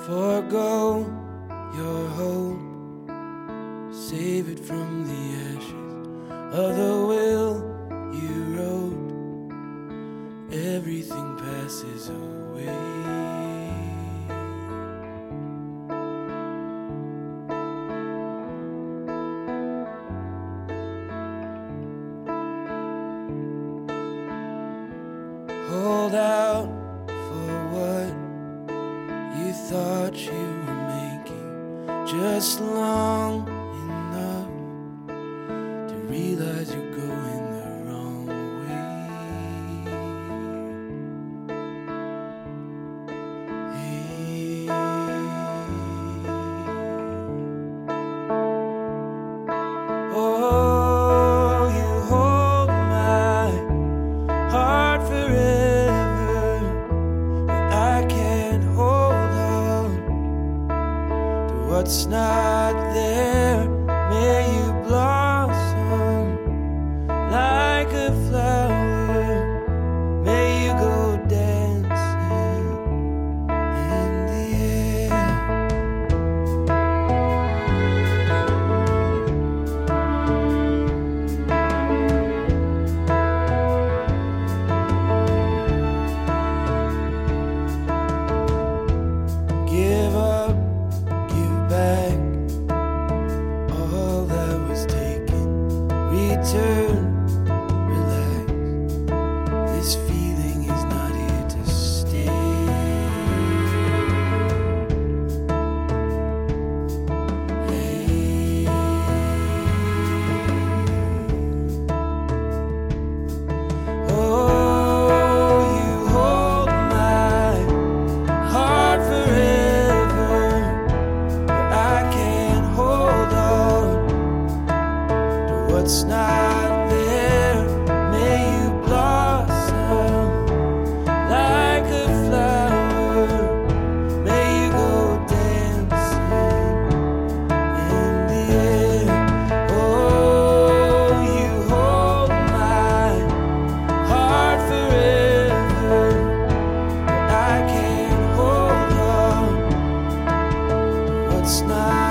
Forgo your hope, save it from the ashes of the will you wrote. Everything passes away. Hold out for what you thought you were making, just long enough to realize you're going the wrong way. Hey. Oh, you hold my heart forever, but I can't hold on to what's not there. May you blossom like a flower, may you go dancing in the air. Give up, give back all that was taken. Return, relax. This feeling is not here to stay. Hey. Oh, you hold my heart forever, but I can't hold on to what's not there. May you blossom like a flower, may you go dancing in the air. Oh, you hold my heart forever, but I can't hold on to what's not